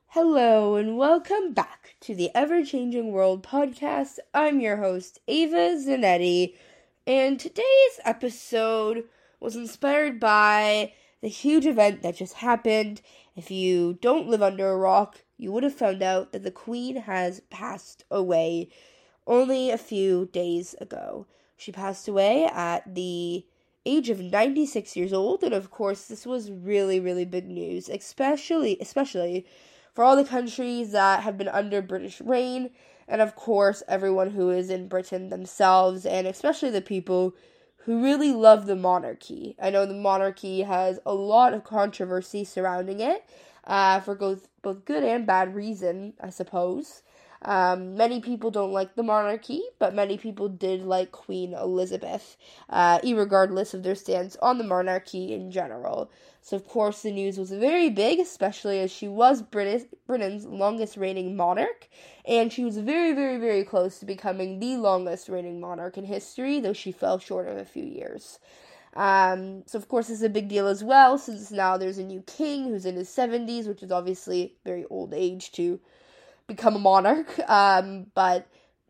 Hello and welcome back to the Ever Changing World podcast. I'm your host, Ava Zanetti, and today's episode was inspired by the huge event that just happened. If you don't live under a rock, you would have found out that the Queen has passed away only a few days ago. She passed away at the age of 96 years old, and of course this was really, really big news, especially for all the countries that have been under British reign, and of course everyone who is in Britain themselves, and especially the people who really love the monarchy. I know the monarchy has a lot of controversy surrounding it, for both good and bad reason, I suppose. Many people don't like the monarchy, but many people did like Queen Elizabeth, irregardless of their stance on the monarchy in general. So, of course, the news was very big, especially as she was Britain's longest reigning monarch, and she was very, very, very close to becoming the longest reigning monarch in history, though she fell short of a few years. So, of course, this is a big deal as well, since now there's a new king who's in his 70s, which is obviously very old age to become a monarch, but,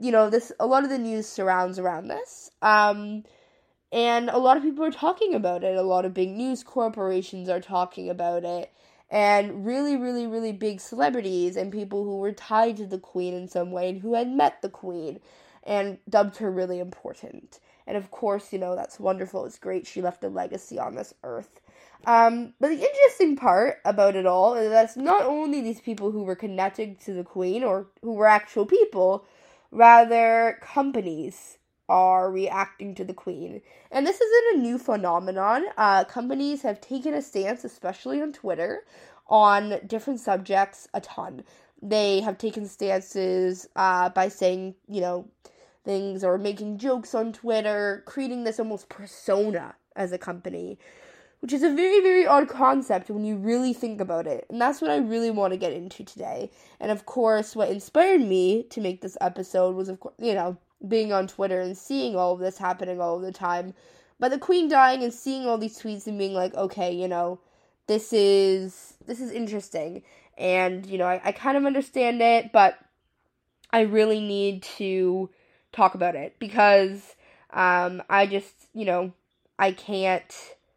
a lot of the news surrounds around this, and a lot of people are talking about it, a lot of big news corporations are talking about it, and really, really, really big celebrities and people who were tied to the Queen in some way and who had met the Queen and dubbed her really important. And of course, that's wonderful, it's great, she left a legacy on this earth. But the interesting part about it all is that it's not only these people who were connected to the Queen or who were actual people, rather companies are reacting to the Queen. And this isn't a new phenomenon. Companies have taken a stance, especially on Twitter, on different subjects a ton. They have taken stances by saying, things or making jokes on Twitter, creating this almost persona as a company, which is a very, very odd concept when you really think about it. And that's what I really want to get into today. And of course, what inspired me to make this episode was, of course, being on Twitter and seeing all of this happening all of the time. But the Queen dying and seeing all these tweets and being like, okay, this is interesting. And, I kind of understand it, but I really need to talk about it because I just, I can't,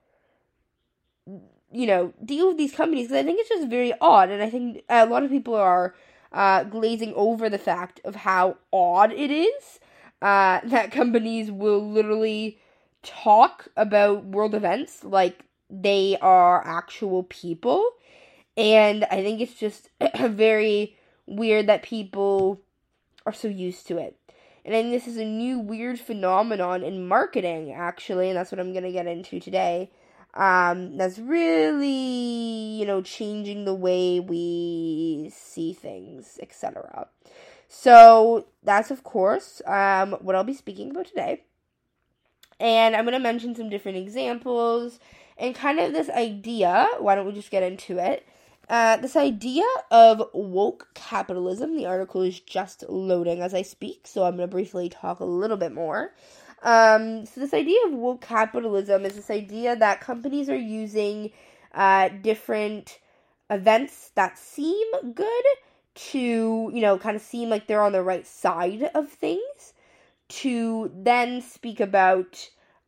deal with these companies because I think it's just very odd, and I think a lot of people are glazing over the fact of how odd it is that companies will literally talk about world events like they are actual people, and I think it's just very weird that people are so used to it. And I think this is a new weird phenomenon in marketing, actually, and that's what I'm going to get into today. That's really, changing the way we see things, etc. So, that's, of course, what I'll be speaking about today. And I'm going to mention some different examples and kind of this idea, why don't we just get into it? This idea of woke capitalism, the article is just loading as I speak, so I'm going to briefly talk a little bit more. So this idea of woke capitalism is this idea that companies are using different events that seem good to, kind of seem like they're on the right side of things to then speak about,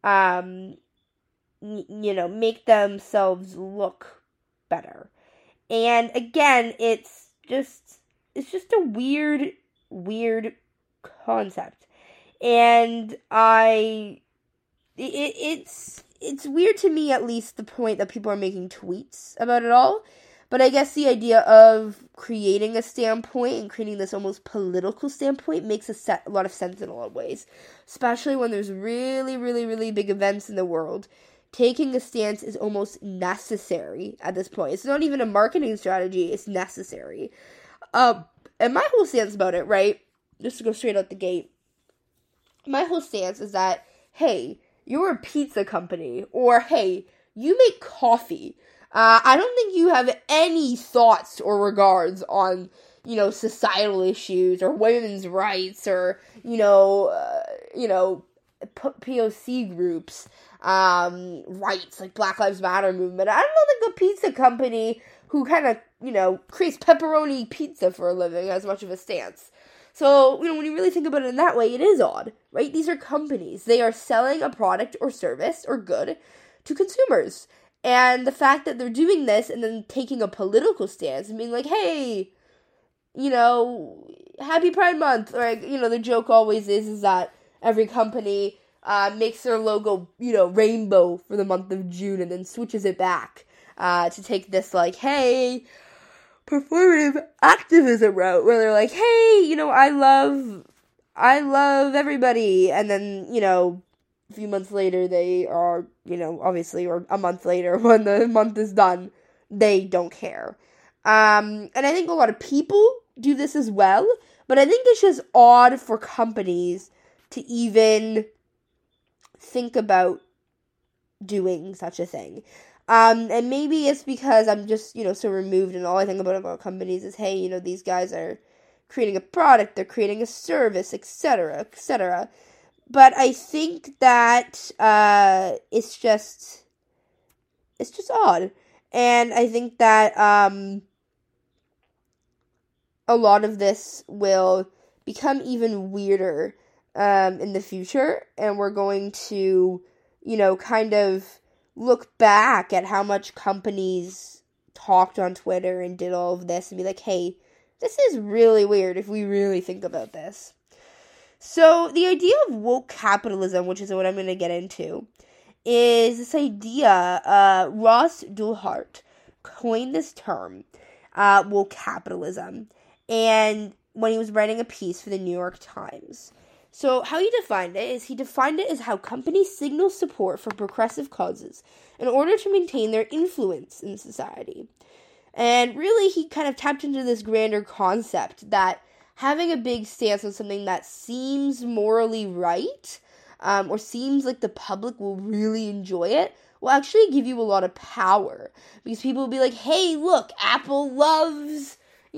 make themselves look better. And again, it's just a weird concept. And it's weird to me, at least, the point that people are making tweets about it all. But I guess the idea of creating a standpoint and creating this almost political standpoint makes a lot of sense in a lot of ways. Especially when there's really, really, really big events in the world. Taking a stance is almost necessary at this point. It's not even a marketing strategy, it's necessary. And my whole stance about it, right, just to go straight out the gate, my whole stance is that, hey, you're a pizza company, or hey, you make coffee. I don't think you have any thoughts or regards on, societal issues, or women's rights, or, POC groups, rights, like Black Lives Matter movement. I don't think a pizza company who kind of, creates pepperoni pizza for a living as much of a stance. So, when you really think about it in that way, it is odd, right? These are companies. They are selling a product or service or good to consumers. And the fact that they're doing this and then taking a political stance and being like, hey, happy Pride Month. Or, the joke always is that every company makes their logo, rainbow for the month of June and then switches it back to take this, like, hey, performative activism route where they're like, hey, I love everybody. And then, a few months later, they are, obviously, or a month later when the month is done, they don't care. And I think a lot of people do this as well, but I think it's just odd for companies to even think about doing such a thing. And maybe it's because I'm just, so removed, and all I think about companies is, hey, these guys are creating a product, they're creating a service, etc., etc. But I think that it's just odd. And I think that a lot of this will become even weirder in the future, and we're going to, kind of look back at how much companies talked on Twitter and did all of this and be like, hey, this is really weird if we really think about this. So the idea of woke capitalism, which is what I'm going to get into, is this idea, Ross Doulhart coined this term, woke capitalism, and when he was writing a piece for the New York Times. So how he defined it is he defined it as how companies signal support for progressive causes in order to maintain their influence in society. And really, he kind of tapped into this grander concept that having a big stance on something that seems morally right, or seems like the public will really enjoy it, will actually give you a lot of power. Because people will be like, hey, look, Apple loves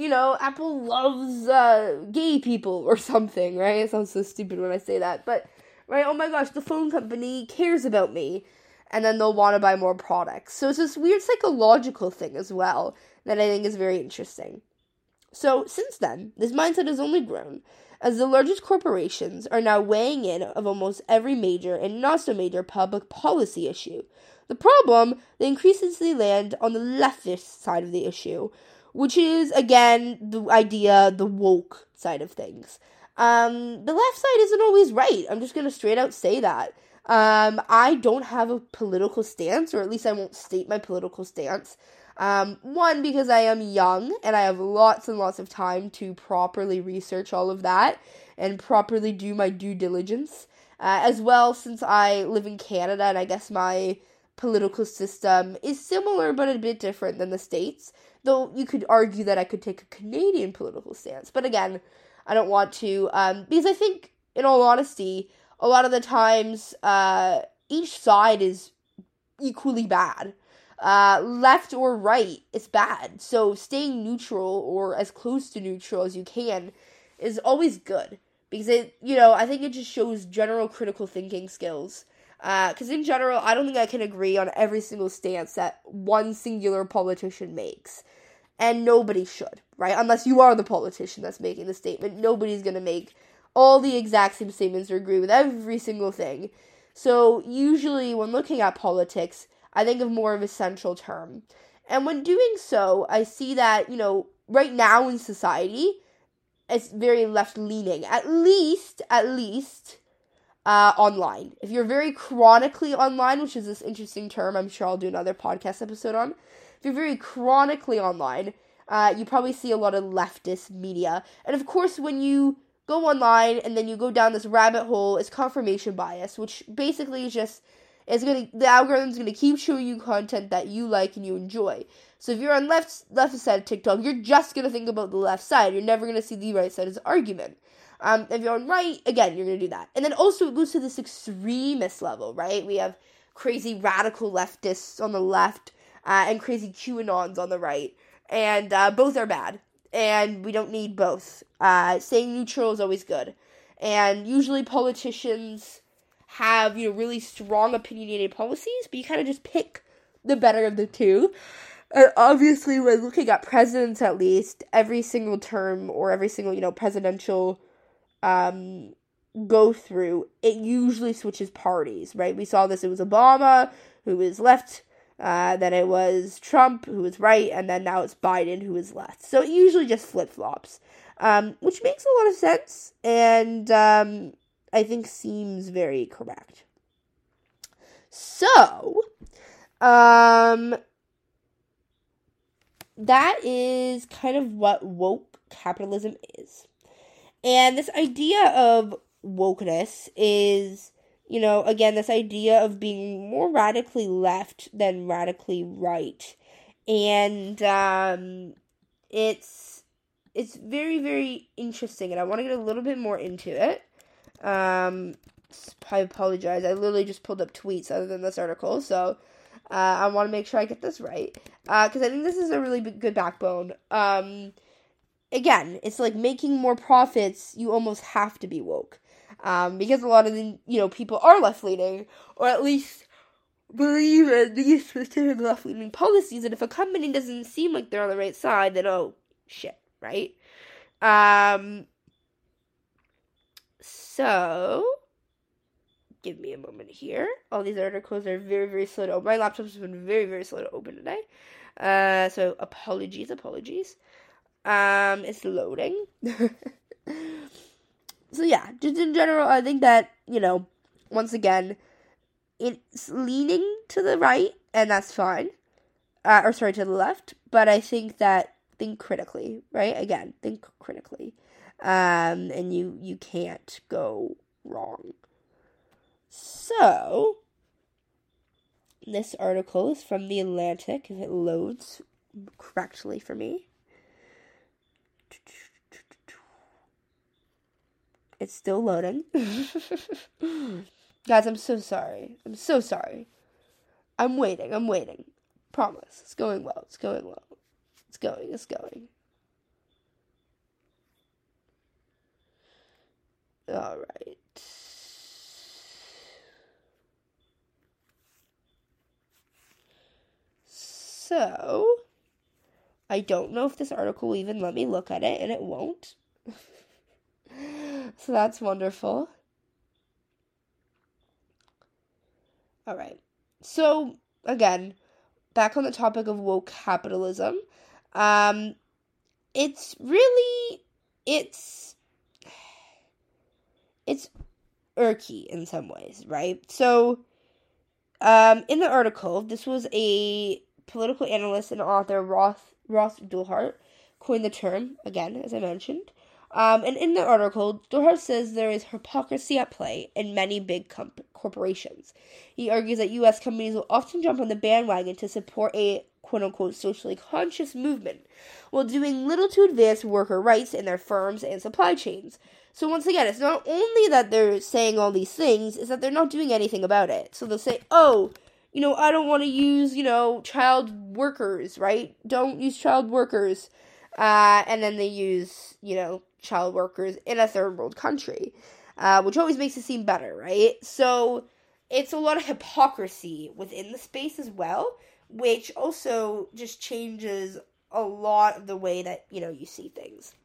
gay people or something, right? It sounds so stupid when I say that, but, right, oh my gosh, the phone company cares about me, and then they'll want to buy more products. So it's this weird psychological thing as well that I think is very interesting. So since then, this mindset has only grown, as the largest corporations are now weighing in of almost every major and not so major public policy issue. The problem, they increasingly land on the leftist side of the issue, which is, again, the woke side of things. The left side isn't always right. I'm just going to straight out say that. I don't have a political stance, or at least I won't state my political stance. One, because I am young, and I have lots and lots of time to properly research all of that, and properly do my due diligence. As well, since I live in Canada, and I guess my political system is similar, but a bit different than the States. Though you could argue that I could take a Canadian political stance. But again, I don't want to, because I think, in all honesty, a lot of the times, each side is equally bad. Left or right is bad. So staying neutral, or as close to neutral as you can, is always good. Because I think it just shows general critical thinking skills. Because in general, I don't think I can agree on every single stance that one singular politician makes. And nobody should, right? Unless you are the politician that's making the statement. Nobody's going to make all the exact same statements or agree with every single thing. So usually when looking at politics, I think of more of a central term. And when doing so, I see that, right now in society, it's very left-leaning. At least, online. If you're very chronically online, which is this interesting term, I'm sure I'll do another podcast episode on. If you're very chronically online, you probably see a lot of leftist media. And of course, when you go online and then you go down this rabbit hole, it's confirmation bias, which basically is just, the algorithm's gonna keep showing you content that you like and you enjoy. So if you're on left side of TikTok, you're just gonna think about the left side. You're never gonna see the right side as an argument. If you're on right, again, you're going to do that. And then also it goes to this extremist level, right? We have crazy radical leftists on the left and crazy QAnons on the right. And both are bad. And we don't need both. Staying neutral is always good. And usually politicians have, really strong opinionated policies, but you kind of just pick the better of the two. And obviously, when looking at presidents, at least, every single term or every single, presidential go through, it usually switches parties, right? We saw this. It was Obama, who was left, then it was Trump, who was right, and then now it's Biden, who is left. So it usually just flip-flops, which makes a lot of sense, and I think seems very correct. So, that is kind of what woke capitalism is. And this idea of wokeness is, again, this idea of being more radically left than radically right. And it's very, very interesting, and I want to get a little bit more into it. I apologize. I literally just pulled up tweets other than this article, so I want to make sure I get this right, because I think this is a really good backbone. Again, it's like making more profits, you almost have to be woke, because a lot of the, people are left-leaning, or at least believe in these specific left-leaning policies, and if a company doesn't seem like they're on the right side, then oh, shit, right? So, give me a moment here. All these articles are very, very slow to open. My laptop's been very, very slow to open today. So apologies. It's loading. So yeah, just in general, I think that, once again, it's leaning to the right, and that's fine. To the left. But I think that think critically, right? Again, think critically. And you can't go wrong. So, this article is from The Atlantic, if it loads correctly for me. It's still loading. Guys, I'm so sorry. I'm waiting. Promise. It's going well. It's going. Alright. So, I don't know if this article will even let me look at it, and it won't. So that's wonderful. Alright. So, again, back on the topic of woke capitalism, it's irky in some ways, right? So, in the article, this was a political analyst and author, Ross Doulhart, coined the term, again, as I mentioned. And in the article, Doulhart says there is hypocrisy at play in many big corporations. He argues that U.S. companies will often jump on the bandwagon to support a quote-unquote socially conscious movement, while doing little to advance worker rights in their firms and supply chains. So once again, it's not only that they're saying all these things, it's that they're not doing anything about it. So they'll say, I don't want to use, child workers, right? Don't use child workers. And then they use, child workers in a third world country, which always makes it seem better, right? So it's a lot of hypocrisy within the space as well, which also just changes a lot of the way that, you see things.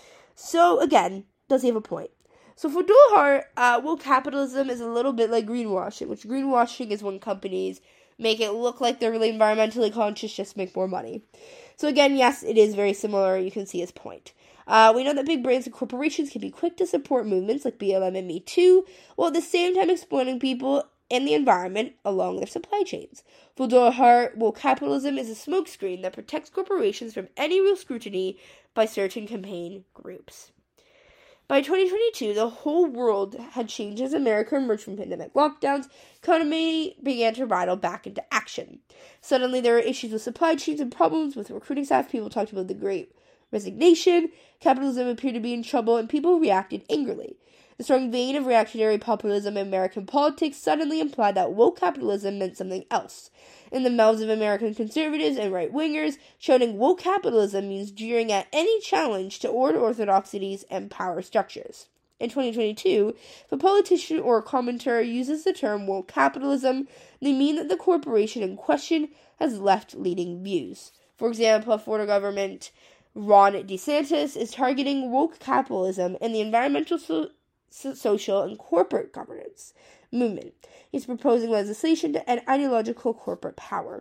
So again, does he have a point? So for Doulhart, woke capitalism is a little bit like greenwashing, which greenwashing is when companies make it look like they're really environmentally conscious just to make more money. So again, yes, it is very similar. You can see his point. We know that big brands and corporations can be quick to support movements like BLM and Me Too, while at the same time exploiting people and the environment along their supply chains. For Doulhart, woke capitalism is a smokescreen that protects corporations from any real scrutiny by certain campaign groups. By 2022, the whole world had changed as America emerged from pandemic lockdowns. Economy began to rattle back into action. Suddenly, there were issues with supply chains and problems with recruiting staff. People talked about the Great Resignation. Capitalism appeared to be in trouble, and people reacted angrily. The strong vein of reactionary populism in American politics suddenly implied that woke capitalism meant something else. In the mouths of American conservatives and right-wingers, shouting woke capitalism means jeering at any challenge to old orthodoxies and power structures. In 2022, if a politician or a commentator uses the term woke capitalism, they mean that the corporation in question has left-leaning views. For example, Florida government Ron DeSantis is targeting woke capitalism and the environmental, social, and corporate governance movement. He's proposing legislation to end ideological corporate power.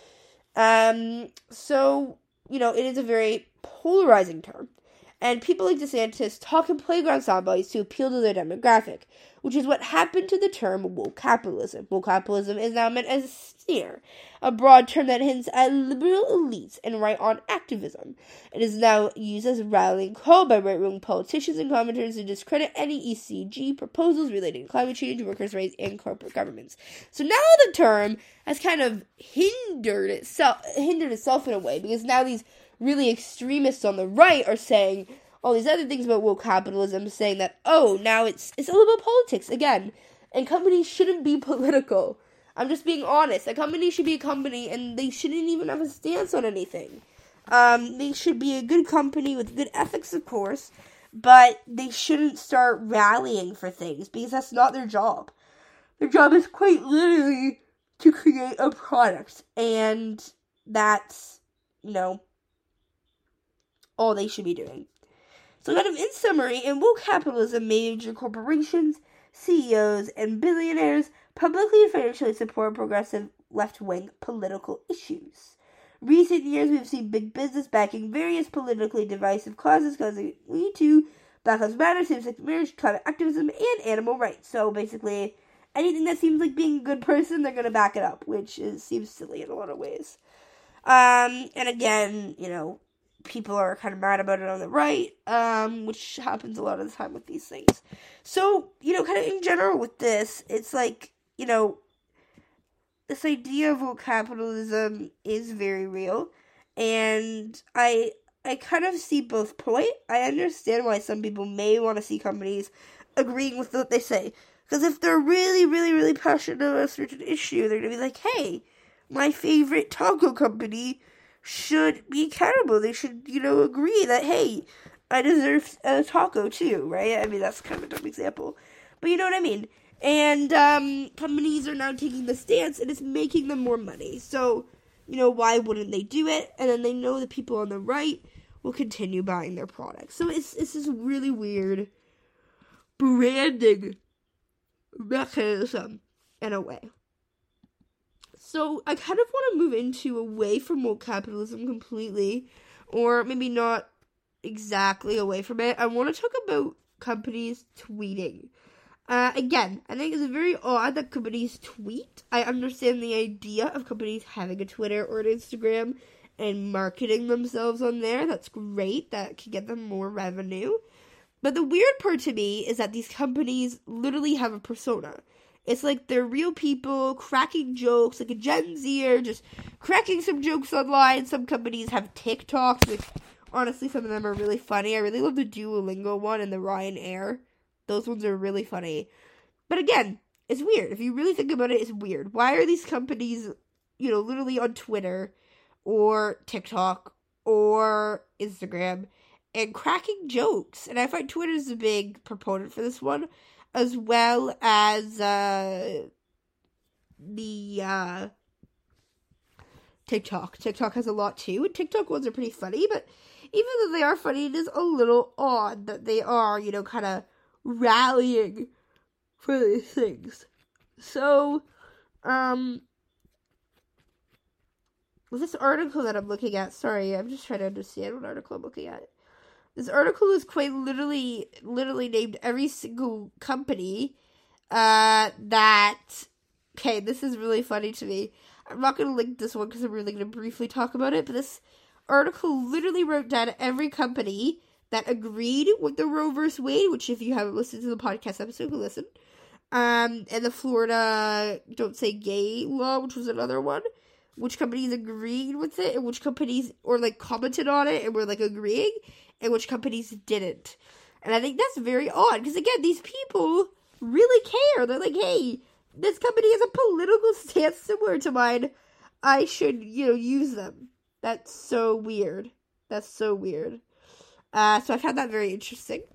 So, it is a very polarizing term. And people like DeSantis talk in playground soundbites to appeal to their demographic, which is what happened to the term woke capitalism. Woke capitalism is now meant as a sneer, a broad term that hints at liberal elites and right-on activism. It is now used as a rallying call by right-wing politicians and commenters to discredit any ESG proposals relating to climate change, workers' rights, and corporate governments. So now the term has kind of hindered itself in a way, because now these really extremists on the right are saying all these other things about woke capitalism, saying that, now it's all about politics again, and companies shouldn't be political. I'm just being honest. A company should be a company, and they shouldn't even have a stance on anything. They should be a good company with good ethics, of course, but they shouldn't start rallying for things, because that's not their job. Their job is quite literally to create a product, and that's, all they should be doing. So kind of in summary, in woke capitalism, major corporations, CEOs, and billionaires publicly and financially support progressive left-wing political issues. Recent years, we've seen big business backing various politically divisive causes, causing to Black Lives Matter, same-sex marriage, climate activism, and animal rights. So basically, anything that seems like being a good person, they're going to back it up, which seems silly in a lot of ways. And again, people are kind of mad about it on the right, which happens a lot of the time with these things. So, kind of in general with this, it's like, this idea of woke capitalism is very real, and I kind of see both point. I understand why some people may want to see companies agreeing with what they say, because if they're really, really, really passionate about a certain issue, they're going to be like, hey, my favorite taco company should be accountable. They should, agree that, hey, I deserve a taco too, right? I mean, that's kind of a dumb example, but you know what I mean. And companies are now taking the stance, and it's making them more money. So, why wouldn't they do it? And then they know the people on the right will continue buying their products. So it's this really weird branding mechanism in a way. So I kind of want to move into away from woke capitalism completely, or maybe not exactly away from it. I want to talk about companies tweeting. Again, I think it's very odd that companies tweet. I understand the idea of companies having a Twitter or an Instagram and marketing themselves on there. That's great. That can get them more revenue. But the weird part to me is that these companies literally have a persona. It's like they're real people cracking jokes, like a Gen Zer, just cracking some jokes online. Some companies have TikToks, which honestly some of them are really funny. I really love the Duolingo one and the Ryanair. Those ones are really funny. But again, it's weird. If you really think about it, it's weird. Why are these companies, literally on Twitter or TikTok or Instagram and cracking jokes? And I find Twitter is a big proponent for this one, as well as the TikTok. TikTok has a lot too. And TikTok ones are pretty funny, but even though they are funny, it is a little odd that they are, kind of rallying for these things. So, with this article that I'm looking at, sorry, I'm just trying to understand what article I'm looking at. This article is quite literally named every single company, okay, this is really funny to me. I'm not going to link this one because I'm really going to briefly talk about it, but this article literally wrote down every company that agreed with the Roe vs. Wade, which if you haven't listened to the podcast episode, go listen. And the Florida Don't Say Gay law, which was another one. Which companies agreed with it, and which companies, or commented on it, and were agreeing, and which companies didn't. And I think that's very odd, because again, these people really care. They're like, hey, this company has a political stance similar to mine. I should, use them. That's so weird. So I found that very interesting.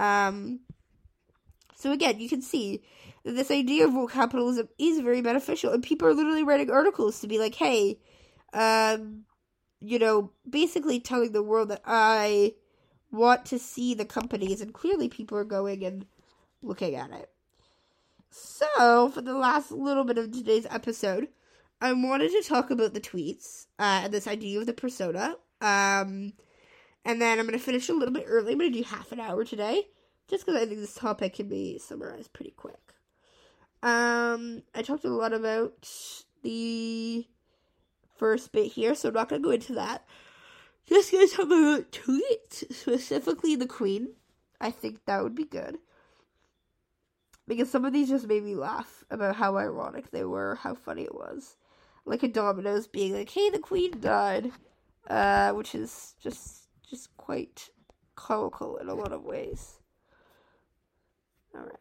So again, you can see that this idea of woke capitalism is very beneficial, and people are literally writing articles to be like, hey, basically telling the world that I want to see the companies, and clearly people are going and looking at it. So, for the last little bit of today's episode, I wanted to talk about the tweets and this idea of the persona. And then I'm going to finish a little bit early. I'm going to do half an hour today, just because I think this topic can be summarized pretty quick. I talked a lot about the first bit here, so I'm not going to go into that. Just going to talk about tweets, specifically the Queen. I think that would be good. Because some of these just made me laugh about how ironic they were, how funny it was. Like a Domino's being like, hey, the Queen died. Which is just quite comical in a lot of ways. Alright.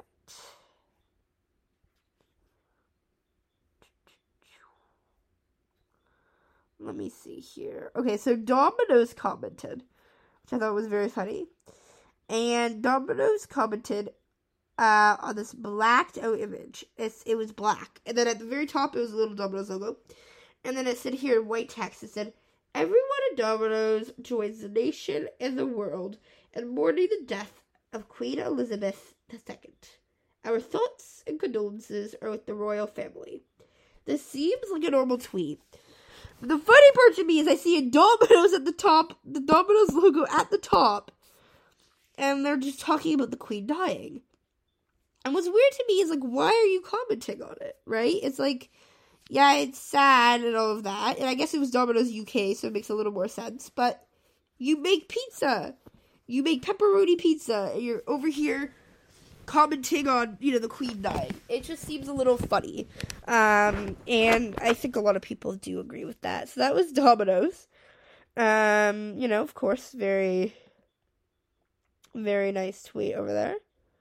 Let me see here. Okay, so Domino's commented, which I thought was very funny. And Domino's commented on this blacked out image. It was black. And then at the very top, it was a little Domino's logo. And then it said here in white text, it said, everyone at Domino's joins the nation and the world in mourning the death of Queen Elizabeth II. Our thoughts and condolences are with the royal family. This seems like a normal tweet. The funny part to me is I see a Domino's at the top, the Domino's logo at the top, and they're just talking about the Queen dying. And what's weird to me is, like, why are you commenting on it, right? It's like, yeah, it's sad and all of that, and I guess it was Domino's UK, so it makes a little more sense, but you make pizza. You make pepperoni pizza, and you're over here commenting on, the Queen dying. It just seems a little funny. And I think a lot of people do agree with that. So that was Domino's. Of course, very, very nice tweet over there.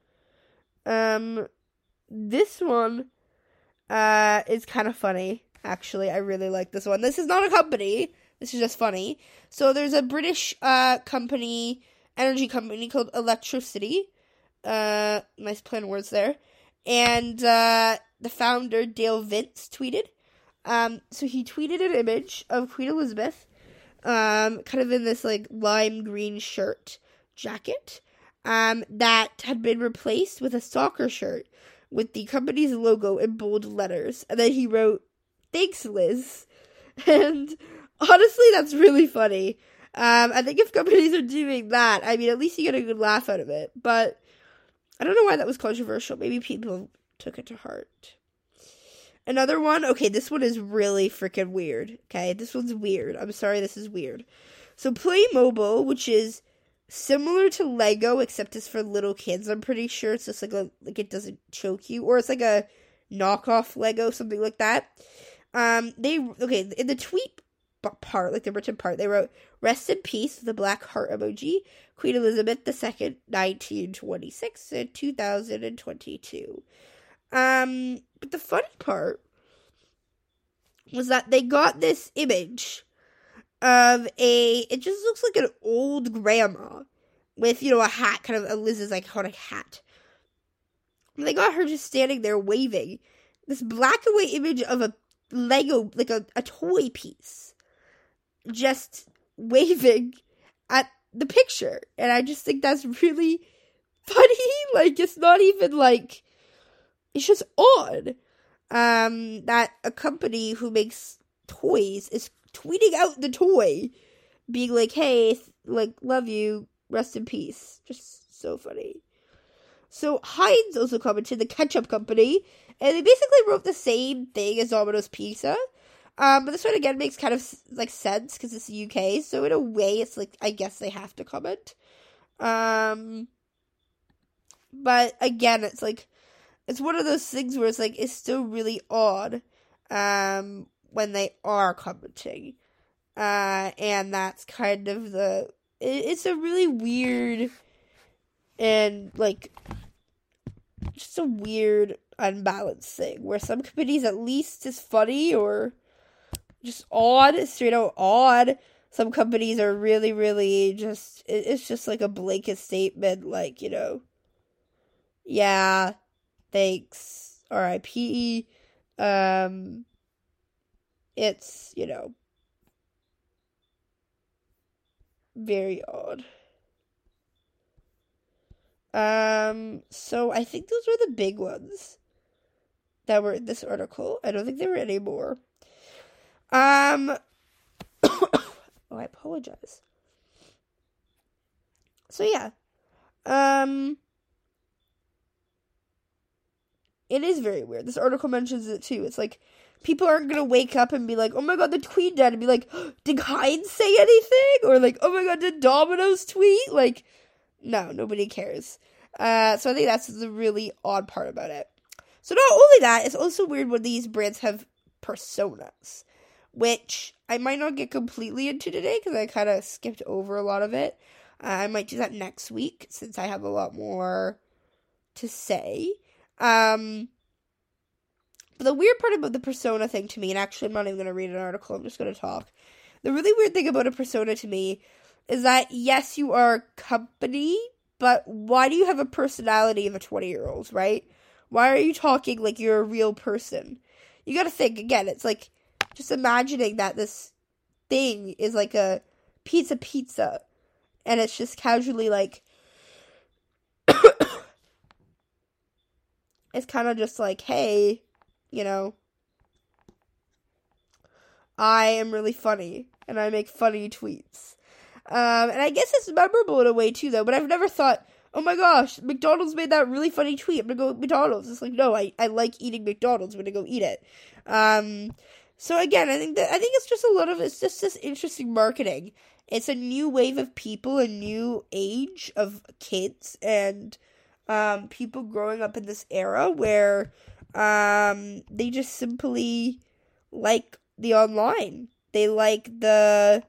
This one, is kind of funny, actually. I really like this one. This is not a company. This is just funny. So there's a British, energy company called Electricity. Nice play on words there. And, the founder, Dale Vince, tweeted. So he tweeted an image of Queen Elizabeth, kind of in this, like, lime green jacket, that had been replaced with a soccer shirt with the company's logo in bold letters. And then he wrote, "Thanks, Liz." And honestly, that's really funny. I think if companies are doing that, I mean, at least you get a good laugh out of it. But I don't know why that was controversial. Maybe people took it to heart. Another one. Okay, this one is really freaking weird. Okay, this one's weird. I'm sorry, this is weird. So Playmobil, which is similar to Lego, except it's for little kids. I'm pretty sure it's just like it doesn't choke you, or it's like a knockoff Lego, something like that. In the tweet part, like the written part, they wrote, "Rest in peace," with a black heart emoji, Queen Elizabeth II, 1926 and 2022. But the funny part was that they got this image of it just looks like an old grandma with, a hat, kind of a Liz's iconic hat. And they got her just standing there waving. This black and white image of a Lego, like a toy piece, just waving at the picture. And I just think that's really funny. Like, it's not even like, it's just odd that a company who makes toys is tweeting out the toy, being like, "Hey, love you, rest in peace." Just so funny. So Heinz also commented, the ketchup company, and they basically wrote the same thing as Domino's Pizza. But this one again makes kind of like sense because it's the UK, so in a way it's like, I guess they have to comment. But again, it's like, it's one of those things where it's like, it's still really odd, when they are commenting. And that's kind of it's a really weird and, like, just a weird, unbalanced thing, where some comedies at least is funny or just odd, straight out odd. Some companies are really, really just, it's just like a blanket statement, like, yeah, thanks, R.I.P., it's, very odd. So I think those were the big ones that were in this article. I don't think there were any more. Oh, I apologize. So yeah. It is very weird. This article mentions it too. It's like, people aren't gonna wake up and be like, oh my god, the tweet died, and be like, did Heinz say anything? Or like, oh my god, did Domino's tweet? Like, no, nobody cares. So I think that's the really odd part about it. So not only that, it's also weird when these brands have personas, which I might not get completely into today because I kind of skipped over a lot of it. I might do that next week since I have a lot more to say. But the weird part about the persona thing to me, and actually I'm not even going to read an article, I'm just going to talk. The really weird thing about a persona to me is that, yes, you are a company, but why do you have a personality of a 20-year-old, right? Why are you talking like you're a real person? You gotta think, again, it's like, just imagining that this thing is like a pizza, and it's just casually like, it's kind of just like, hey, you know, I am really funny, and I make funny tweets. And I guess it's memorable in a way, too, though, but I've never thought, oh my gosh, McDonald's made that really funny tweet, I'm gonna go with McDonald's. It's like, no, I like eating McDonald's, I'm gonna go eat it. So again, I think it's just it's just this interesting marketing. It's a new wave of people, a new age of kids, and people growing up in this era where they just simply like the online. They like the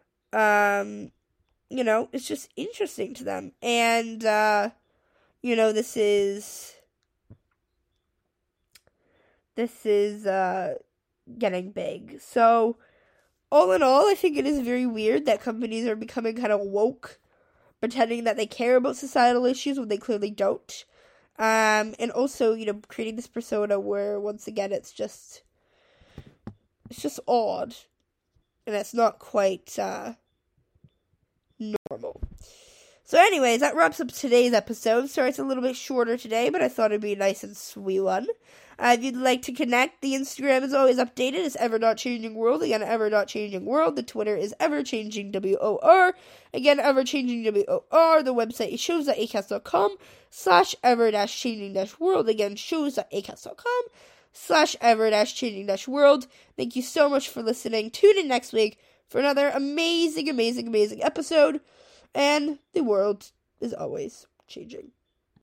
you know, it's just interesting to them. And you know, this is getting big. So all in all, I think it is very weird that companies are becoming kind of woke, pretending that they care about societal issues when they clearly don't. And also, you know, creating this persona where, once again, it's just odd. And it's not quite, normal. So anyways, that wraps up today's episode. Sorry it's a little bit shorter today, but I thought it'd be a nice and sweet one. If you'd like to connect, the Instagram is always updated. It's ever.changingworld. Again, ever.changingworld. The Twitter is everchangingwor. Again, everchangingwor. The website is shows.acast.com/ever-changing-world. Again, shows.acast.com/ever-changing-world. Thank you so much for listening. Tune in next week for another amazing episode. And the world is always changing.